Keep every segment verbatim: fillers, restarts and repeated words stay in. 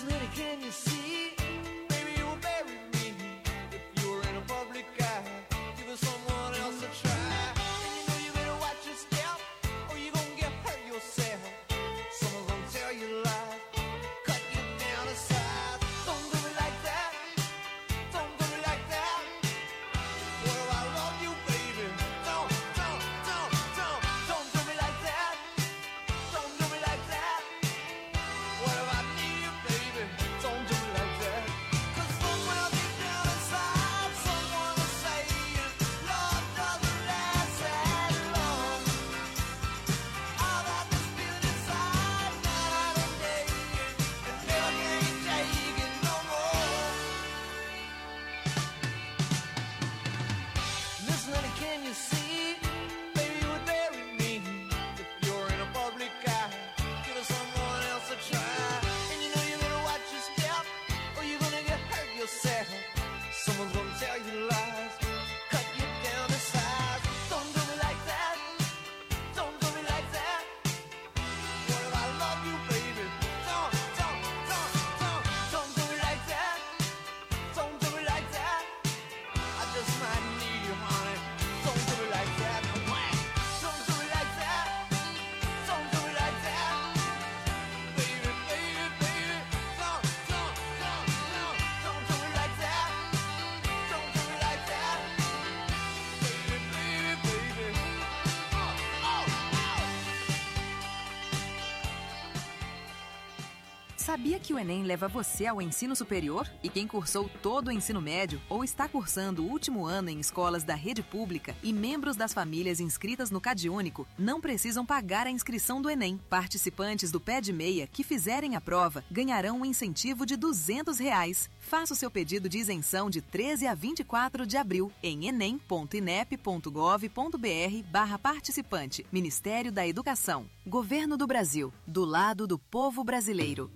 Sabia que o Enem leva você ao ensino superior? E quem cursou todo o ensino médio ou está cursando o último ano em escolas da rede pública e membros das famílias inscritas no CadÚnico não precisam pagar a inscrição do Enem. Participantes do Pé de Meia que fizerem a prova ganharão um incentivo de duzentos reais. Faça o seu pedido de isenção de treze a vinte e quatro de abril em enem ponto inep ponto gov ponto br barra participante. Ministério da Educação. Governo do Brasil. Do lado do povo brasileiro.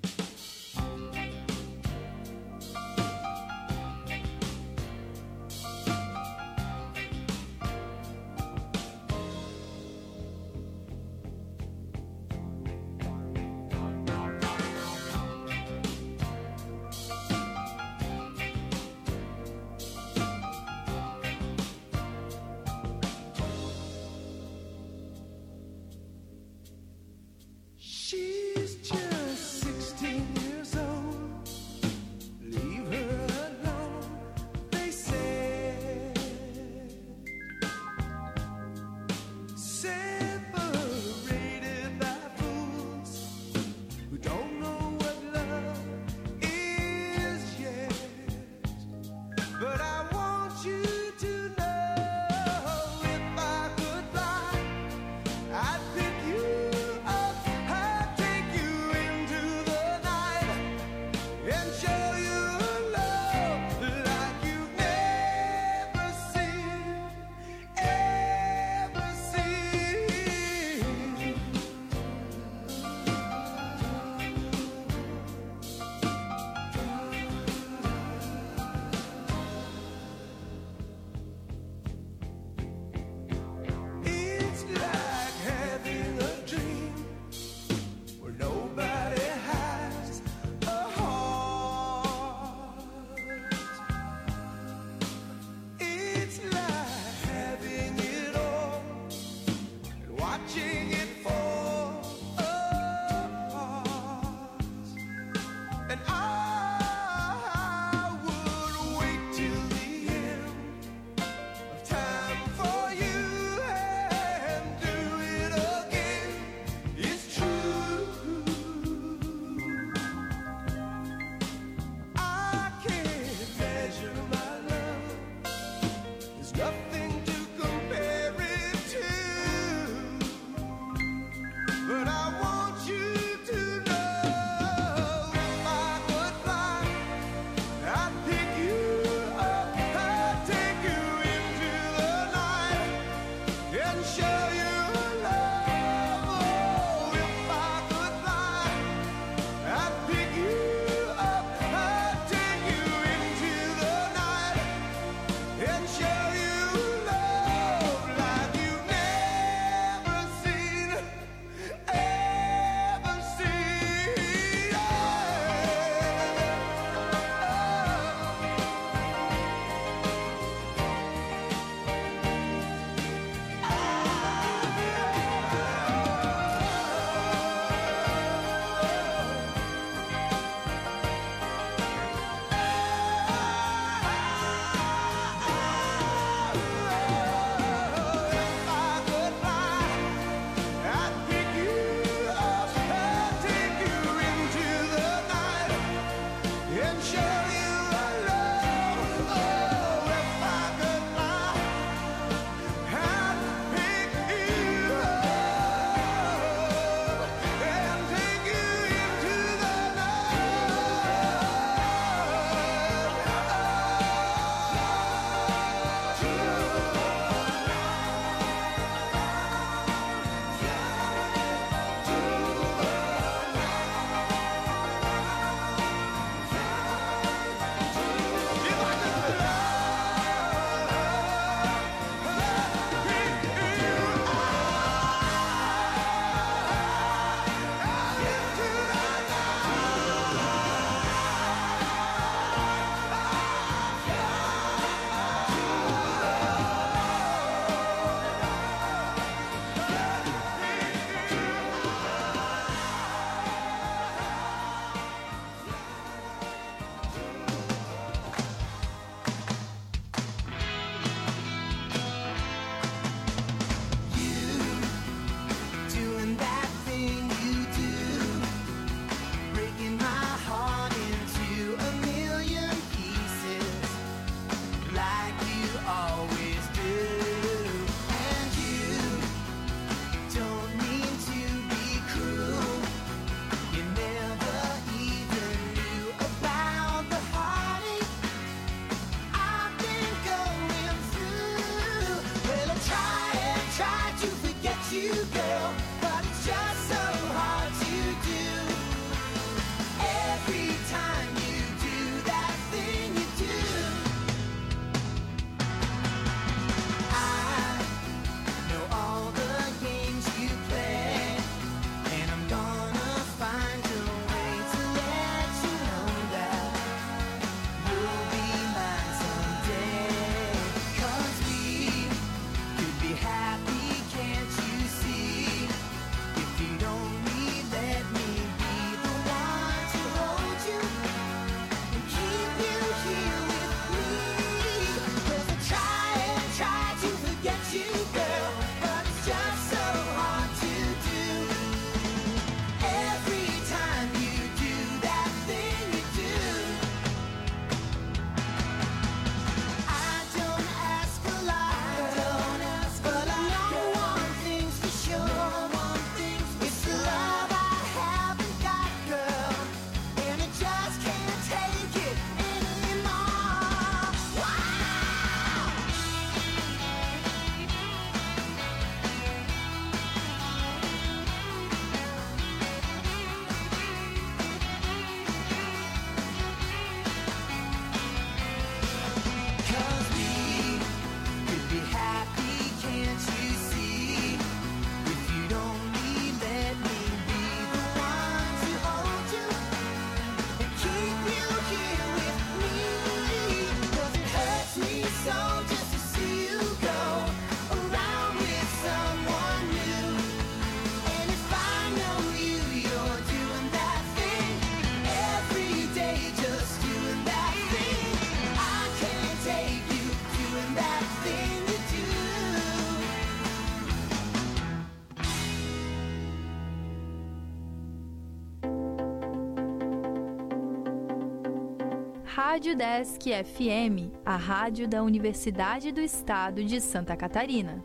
Nobody has a heart. Rádio Desk F M, a rádio da Universidade do Estado de Santa Catarina.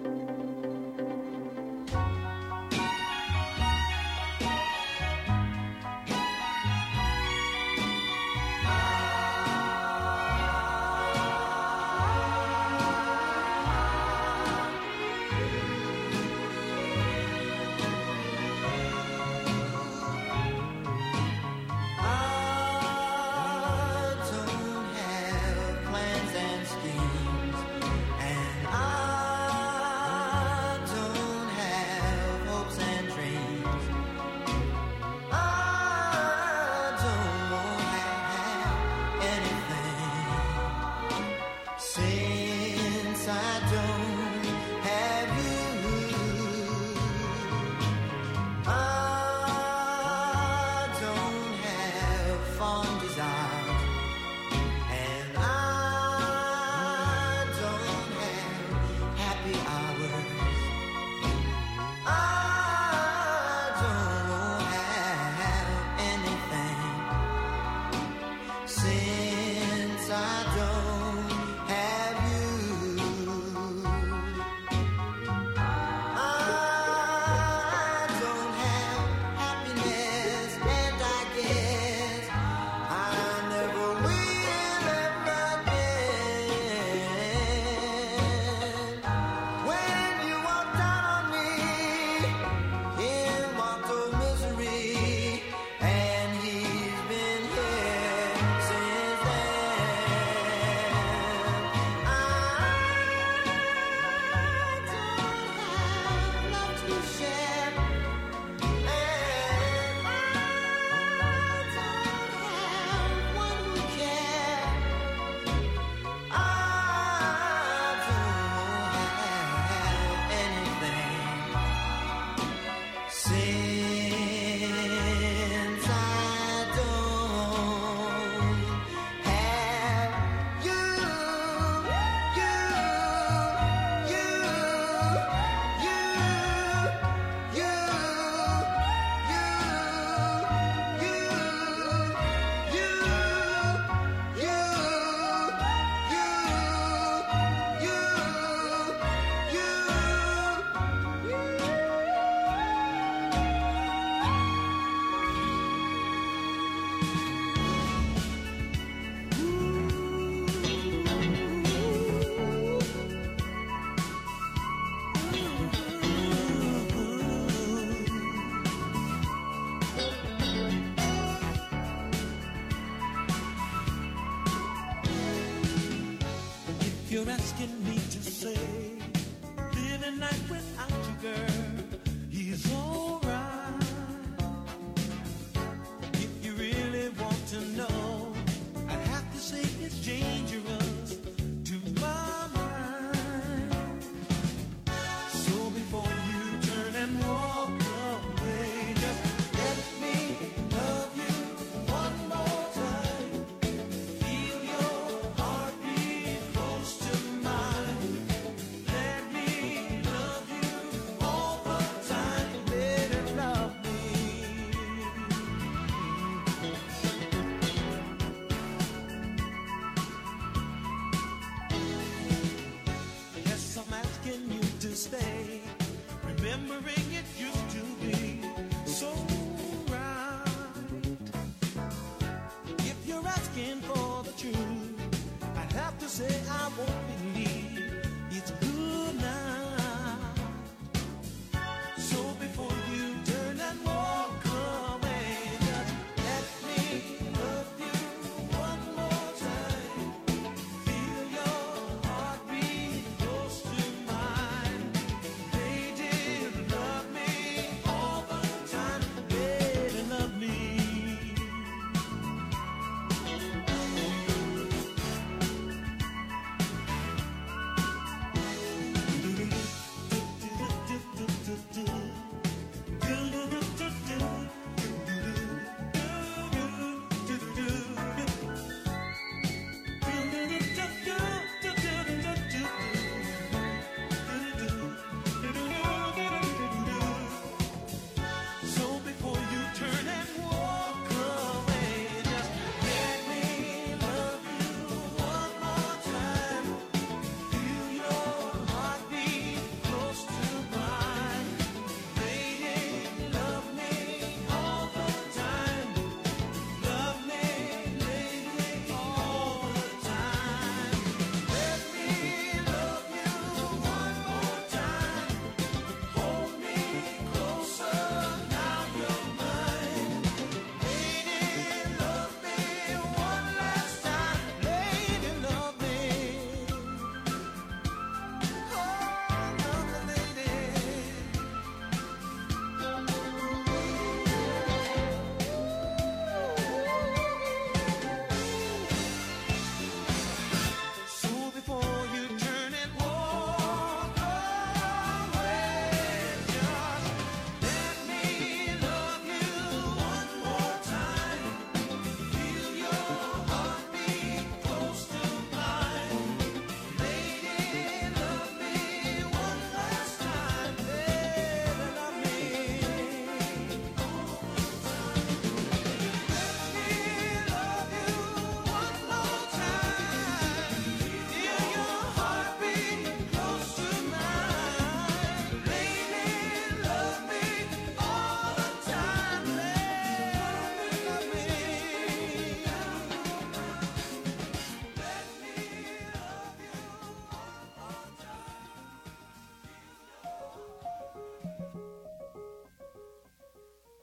You're asking me to say, living life without you, girl, is alright. If you really want to know, I'd have to say it's dangerous to my mind. So before you turn and walk away, just let me love you one more time. Feel your heartbeat close to mine. Let me love you all the time. Better love me. Yes, I'm asking you to stay. Remembering it used to be so right. If you're asking for the truth, I'd have to say I won't believe it's good now. So before you turn and walk away, just let me love you one more time. Feel your heartbeat close to mine. Lady, love me all the time. Lady, love me.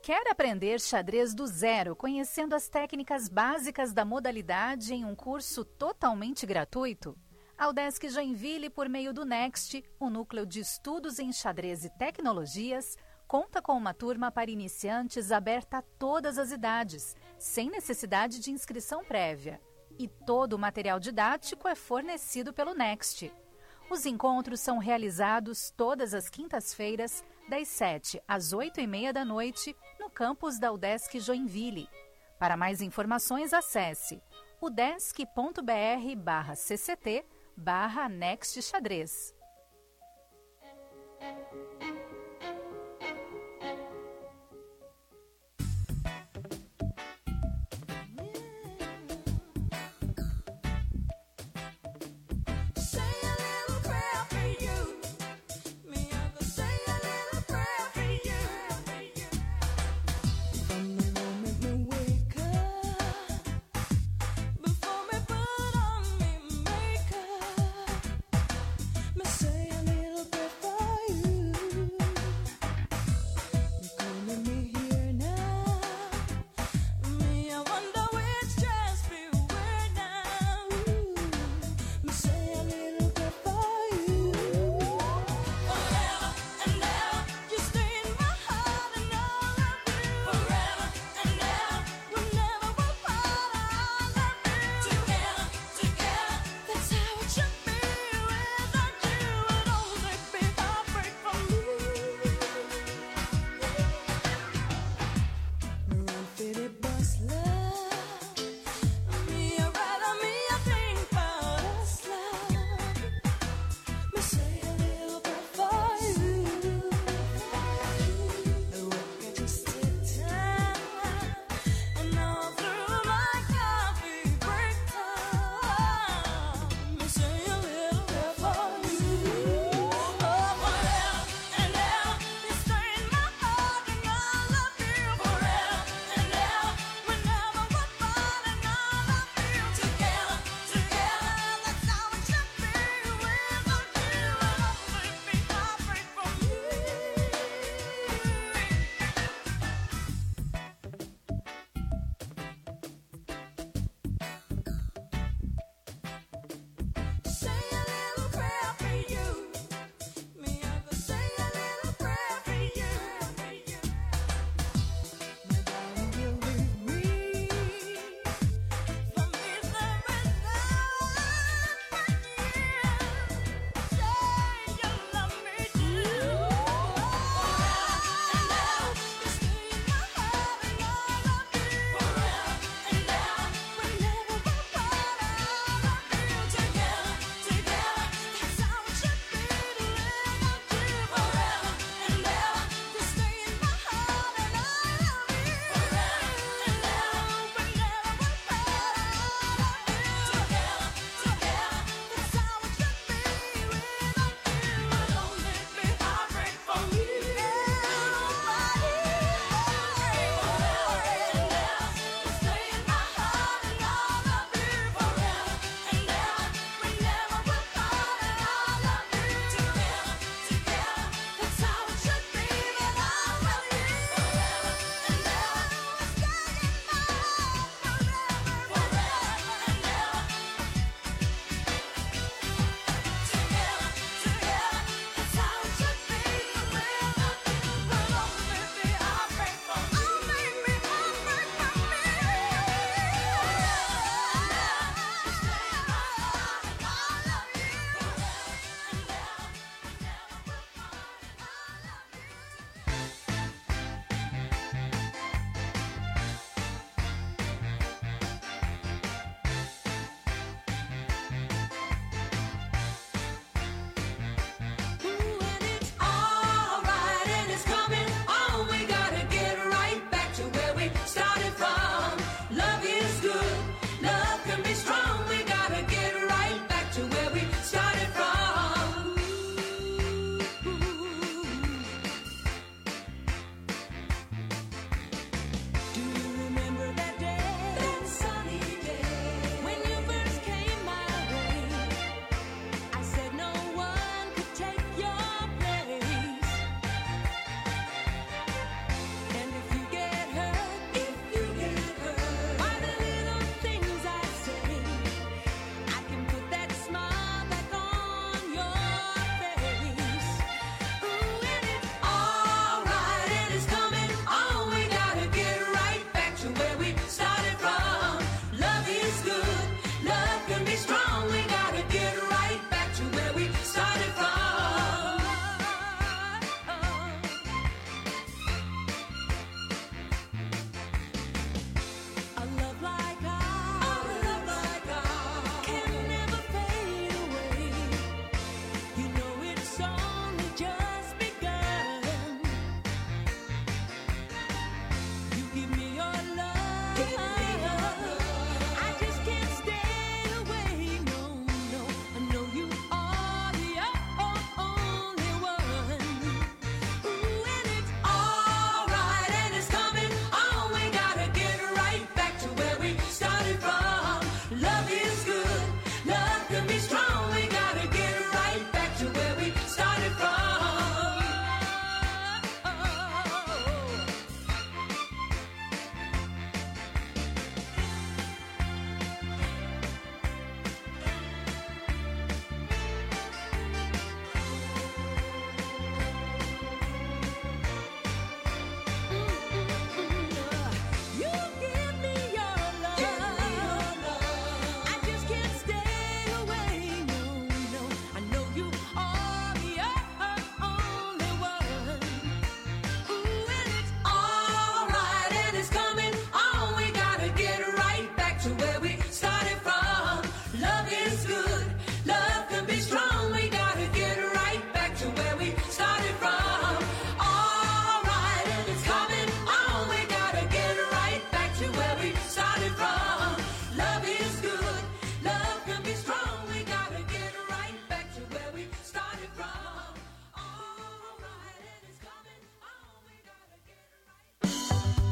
Quer aprender xadrez do zero, conhecendo as técnicas básicas da modalidade em um curso totalmente gratuito? A Udesc Joinville, por meio do Next, o Núcleo de Estudos em Xadrez e Tecnologias, conta com uma turma para iniciantes aberta a todas as idades, sem necessidade de inscrição prévia. E todo o material didático é fornecido pelo Next. Os encontros são realizados todas as quintas-feiras, das sete às oito e meia da noite, no campus da Udesc Joinville. Para mais informações, acesse udesc.br barra cct barra Next Xadrez. Say a little bit for you.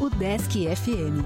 UDESC F M.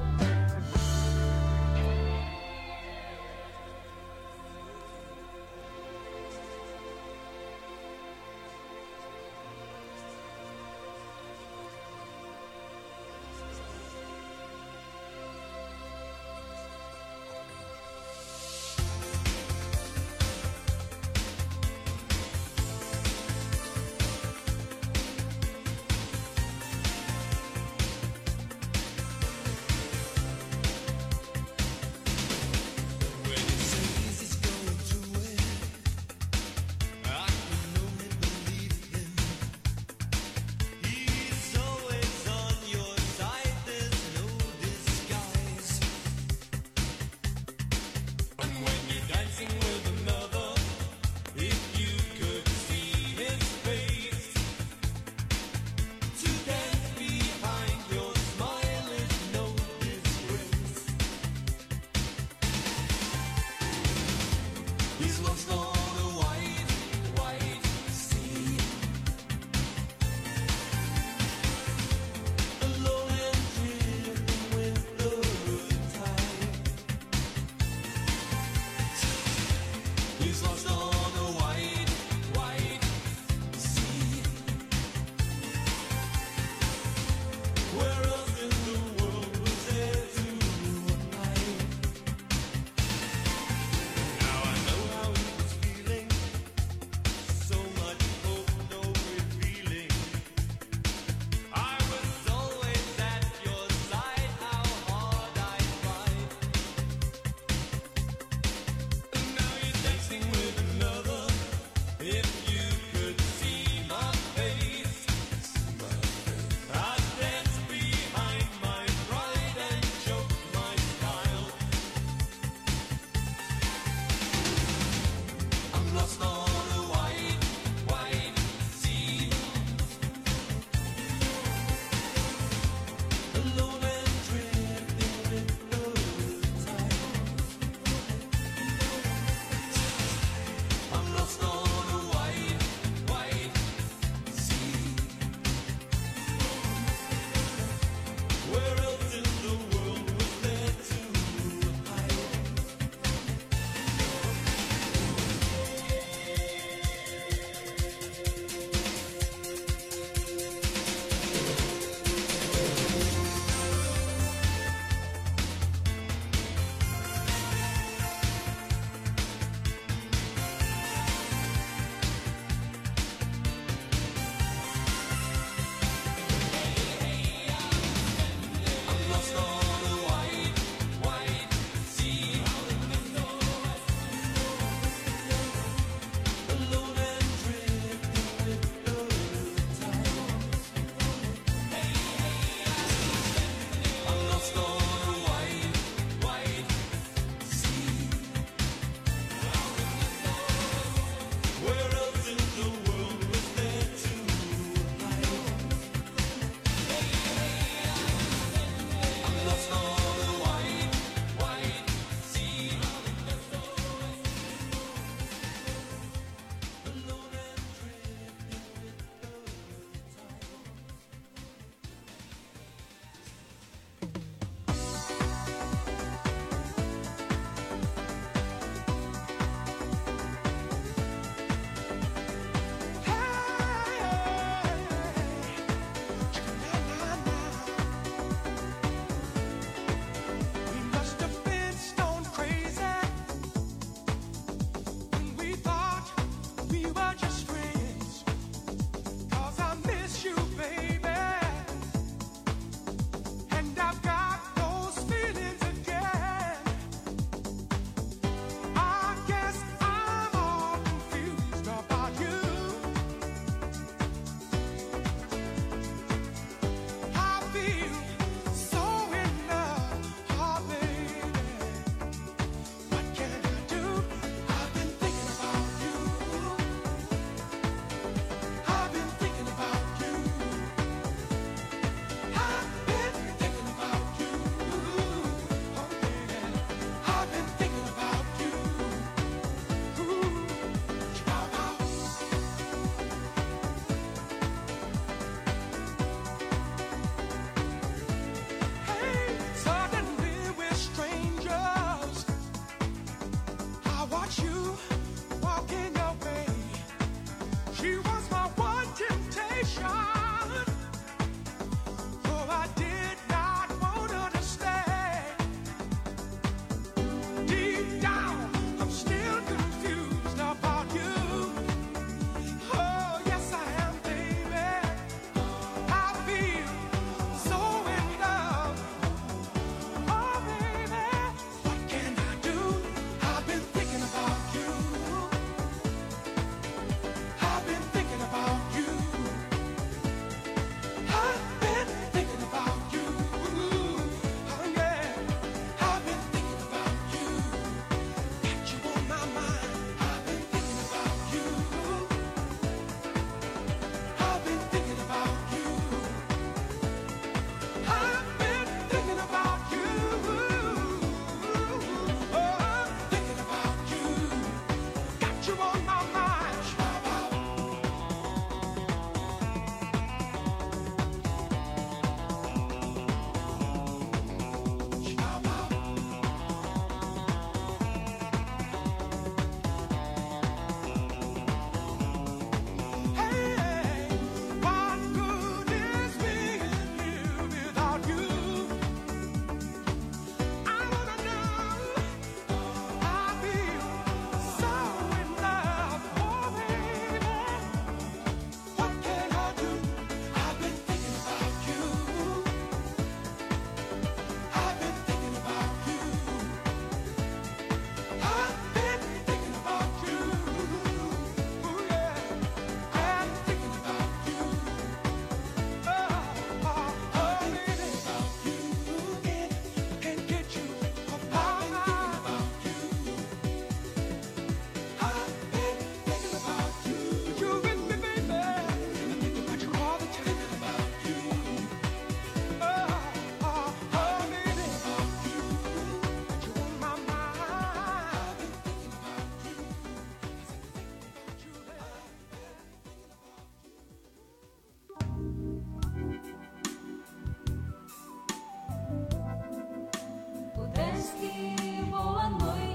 boa noite.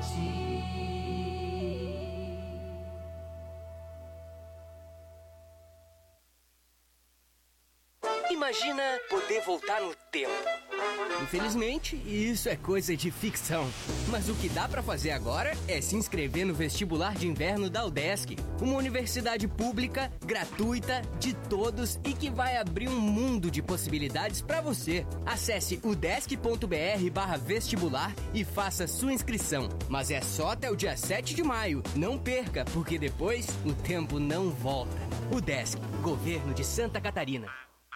Imagina poder voltar no tempo. Infelizmente, isso é coisa de ficção. Mas o que dá pra fazer agora é se inscrever no vestibular de inverno da UDESC, uma universidade pública, gratuita, de todos e que vai abrir um mundo de possibilidades pra você. Acesse udesc.br barra vestibular e faça sua inscrição. Mas é só até o dia sete de maio. Não perca, porque depois o tempo não volta. UDESC, Governo de Santa Catarina.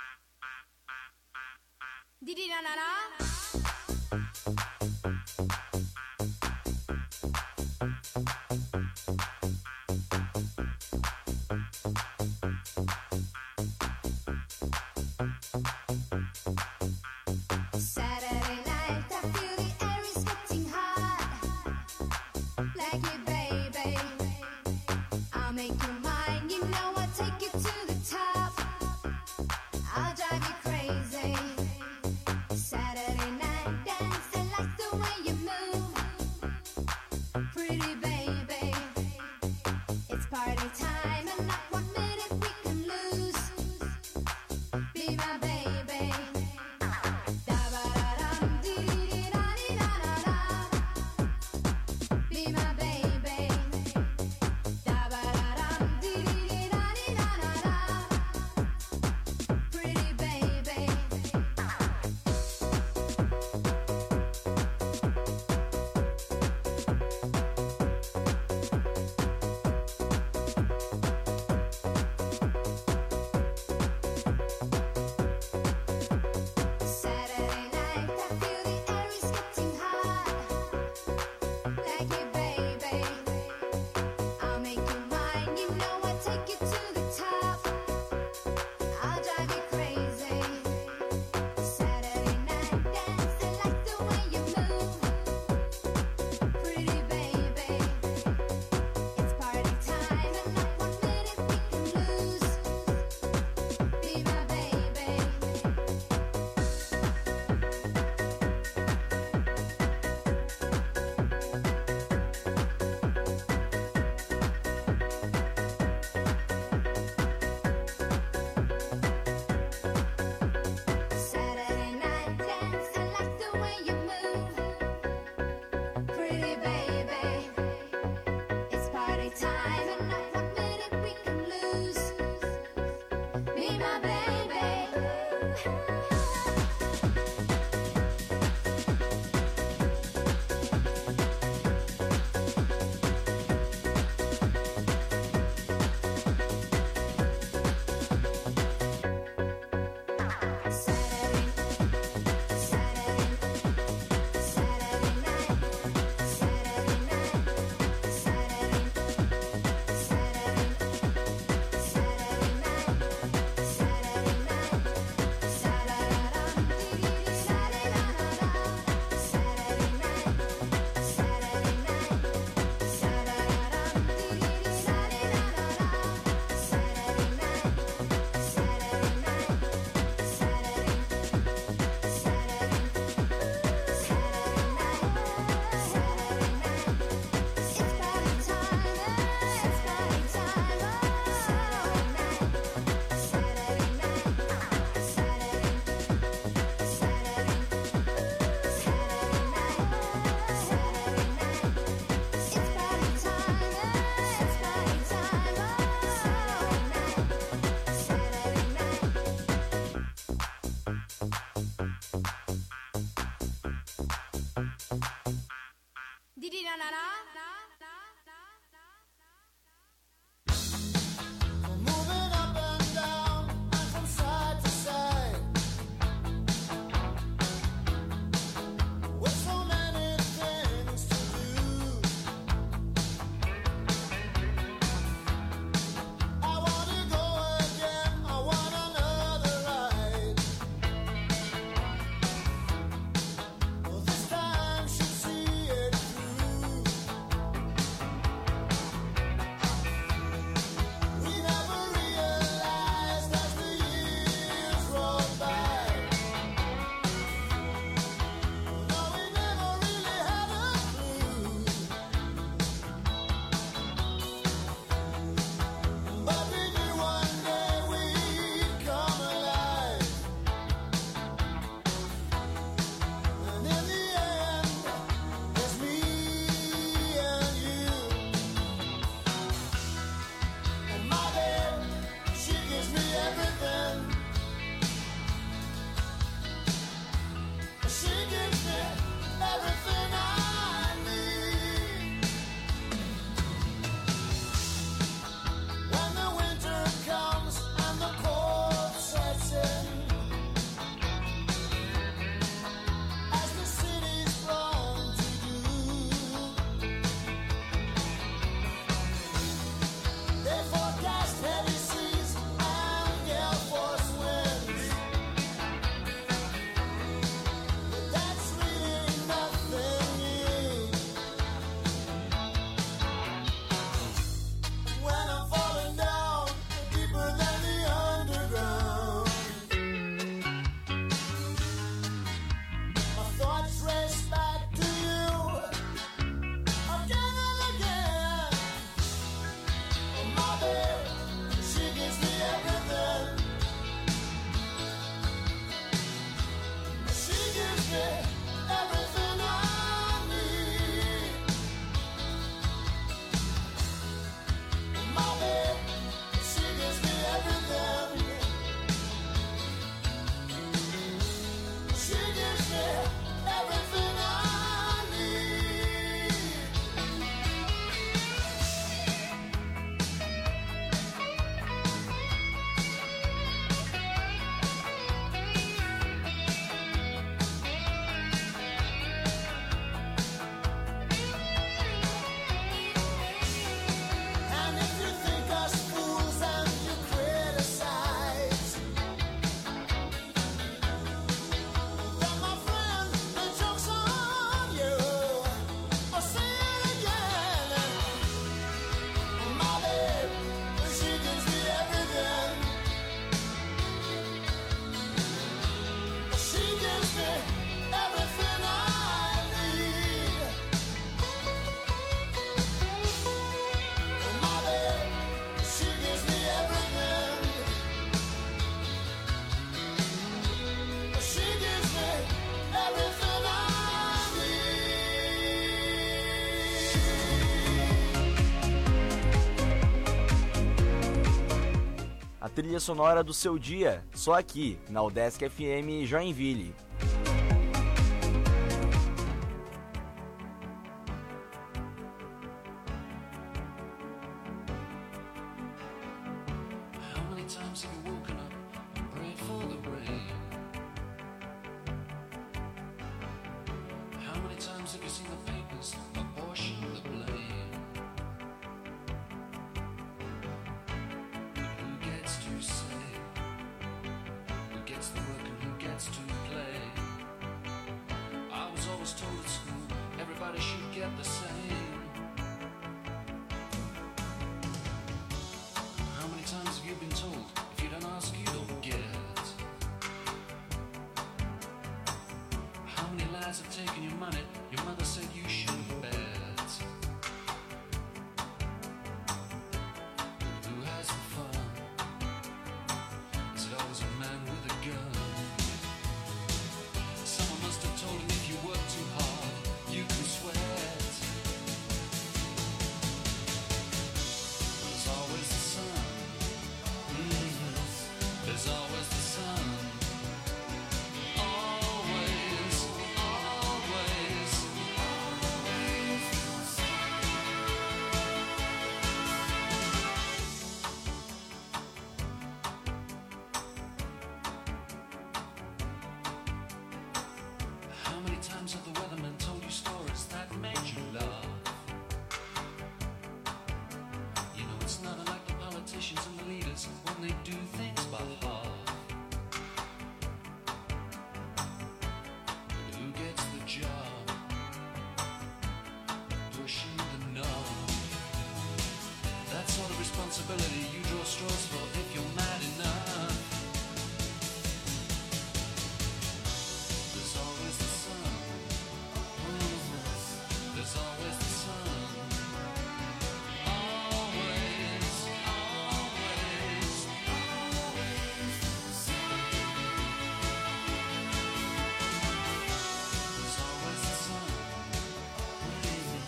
Saturday night, I feel the air is getting hot. Like it, baby. I'll make you mine, you know I'll take you to the top. I'll drive you crazy. Saturday night dance, I like the way you move. Pretty baby, it's party time and not one minute we can lose. Be my baby. Da-ba-da-dum, dee-dee-da-dee-da-da-da. Be my baby. Da-ba-da-dum, dee-dee-da-dee-da-da-da. Pretty baby. Saturday night, I feel the air is getting hot. Like it, baby. I'll make you mine, you know I'll take you to the top. I'll drive you crazy. Saturday night dance, I like the way you move. Pretty baby, it's party time and not one minute we can lose. Be my baby. Saturday night dance, I like the way you move. Pretty baby, it's party time and not one minute we can lose. Be my baby. Saturday, Saturday, Saturday night, Saturday night, Saturday, Saturday, Saturday night, Saturday night, Saturday-da-dum, dee-dee-dee, Saturday-da-da-da, Saturday night, Saturday night, Saturday-da-dum, dee-dee-dee, Saturday-da-da-da, Saturday night, Saturday night, Saturday, Saturday, Saturday night, Saturday night. It's party time, it's party time. Saturday night, Saturday night, Saturday, Saturday, Saturday night, Saturday night. It's party time, it's party time. Saturday night, Saturday night. Moving up and down and from side to side. With so many things to do, I wanna go again. I want another ride. Well, this time should see it through. a trilha sonora do seu dia, só aqui, na UDESC F M Joinville.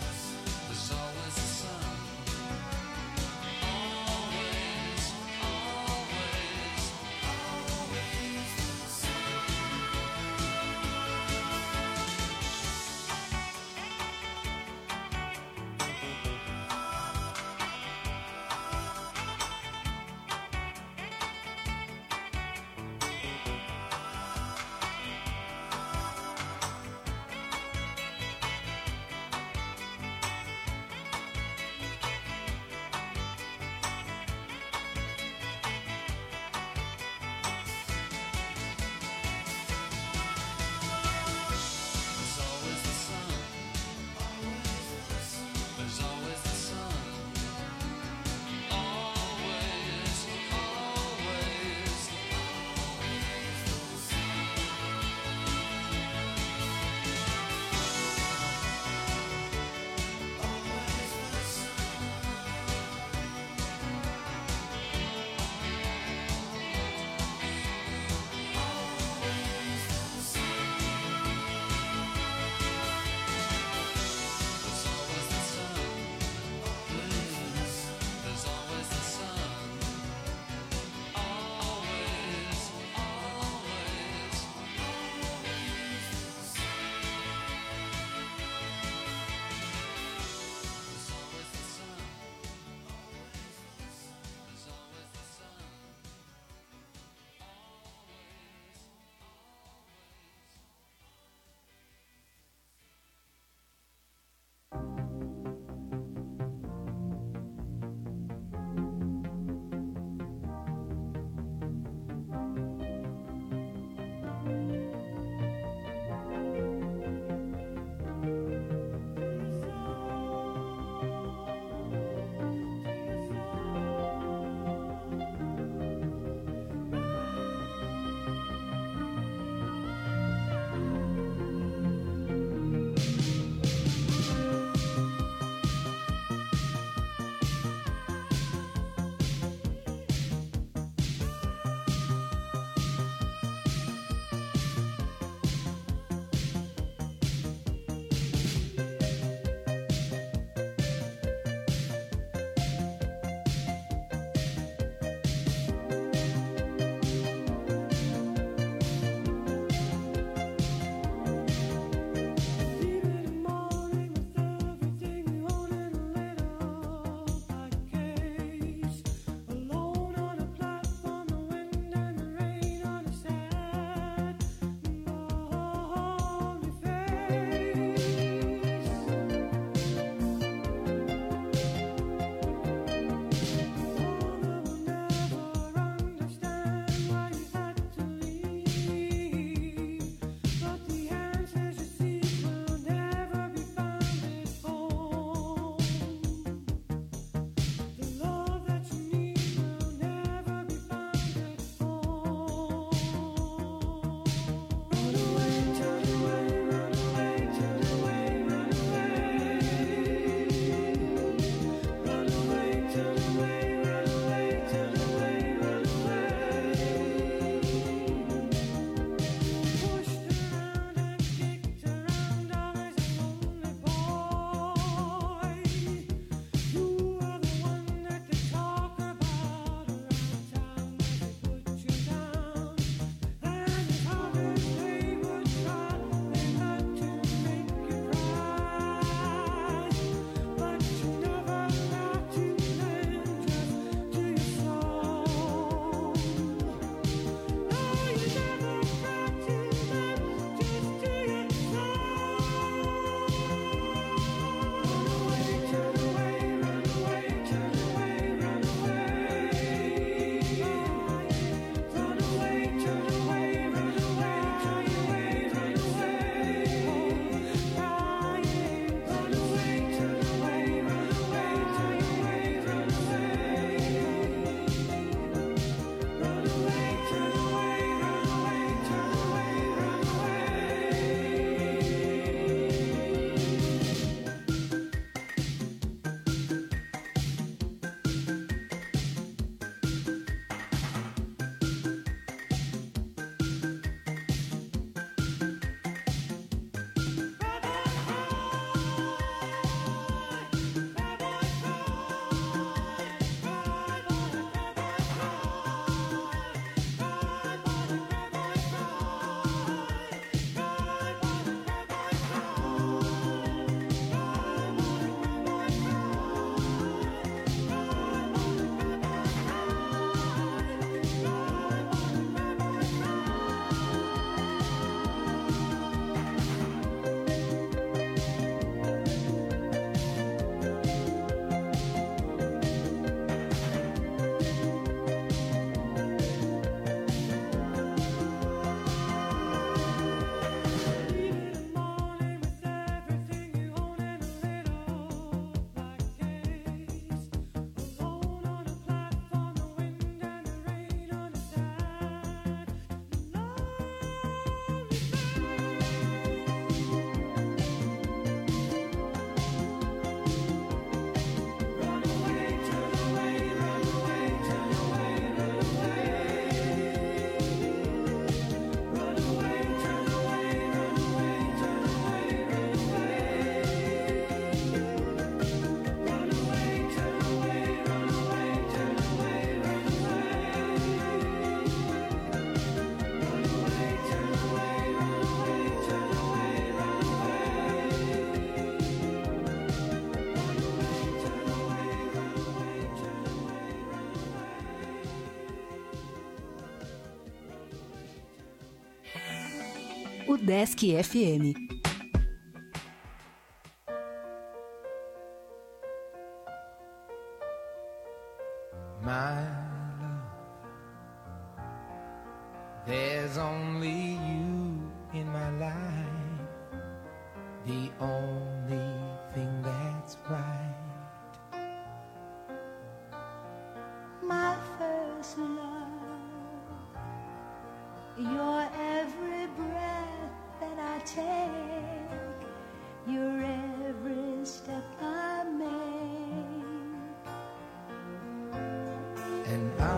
Always O Desk F M. My love, there's only you in my life, the only thing that's right. My first love, your every breath that I take, your every step I make. And I,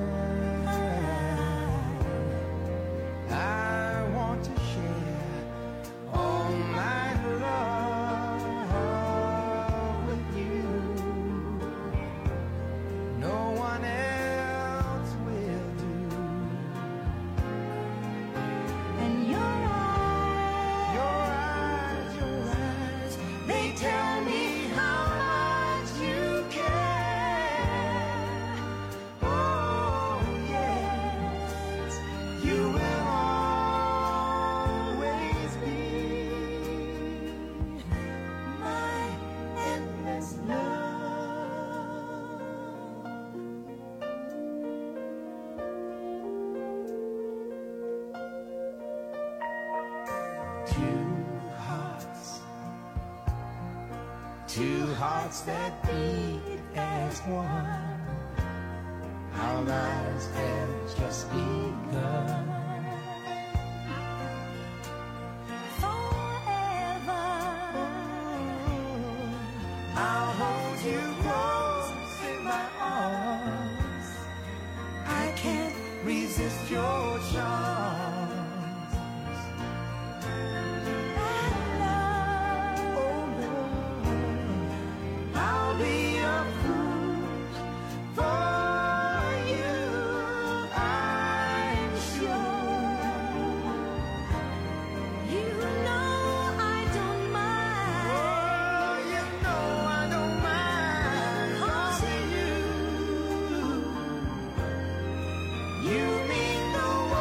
I want to share all my love with you. No one else will do. And your eyes, Your eyes, your eyes, they tell me how much you care. Oh, yes, you will always be my endless love. two hearts, two hearts that beat as one. Our lives have just begun. I'll hold you close in my arms. I can't resist your charms. Oh, Lord, I'll be a fool for you, I'm sure. You know I don't mind. Oh, you know I don't mind. 'Cause you, you mean the world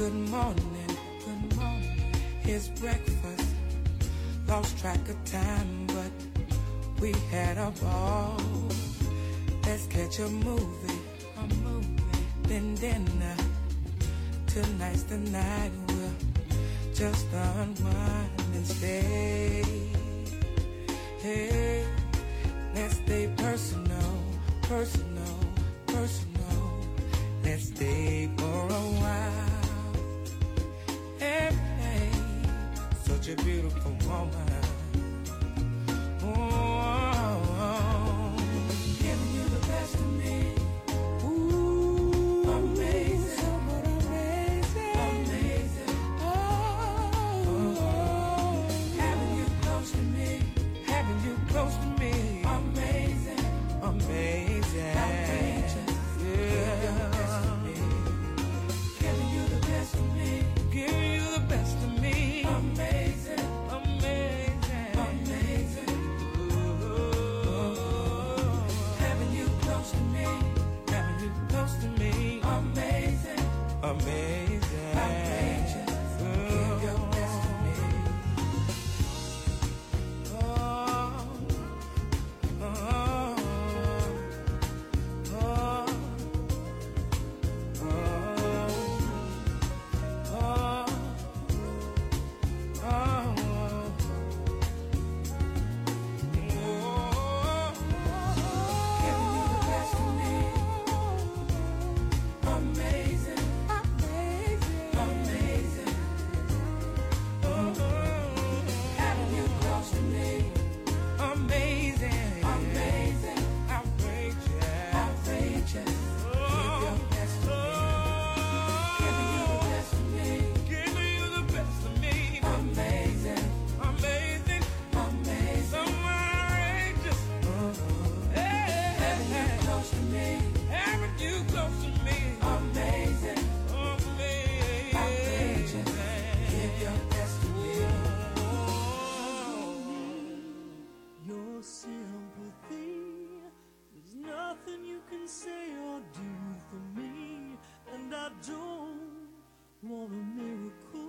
Good morning, good morning. Here's breakfast. Lost track of time, but we had a ball. Let's catch a movie, a movie, then dinner. Tonight's the night we'll just unwind and stay. Hey, let's stay personal, personal, personal. Let's stay for a while. Hey, hey, such a beautiful woman. Oh, giving you the best of me. Ooh, amazing, amazing, amazing. Oh, oh, having you close to me, having you close to me. Amazing, amazing, outrageous. Yeah, giving you the best of me, giving you the best of me. Amazing, amazing, amazing. Ooh, having you close to me, having you close to me. Amazing, amazing, outrageous. Give your best to me. Oh, oh, oh, oh, oh, oh. Giving you the best of me. Amazing, amazing, amazing. Having you close to me. Amazing, amazing, outrageous, outrageous. Give your best to me. Giving you the best of me. Giving you the best of me. Amazing, amazing, amazing, outrageous. Having you close to me. Having you close to me. Amazing, amazing, outrageous. Give your best to me. Your sympathy, there's nothing you can say or do for me, and I don't want a miracle.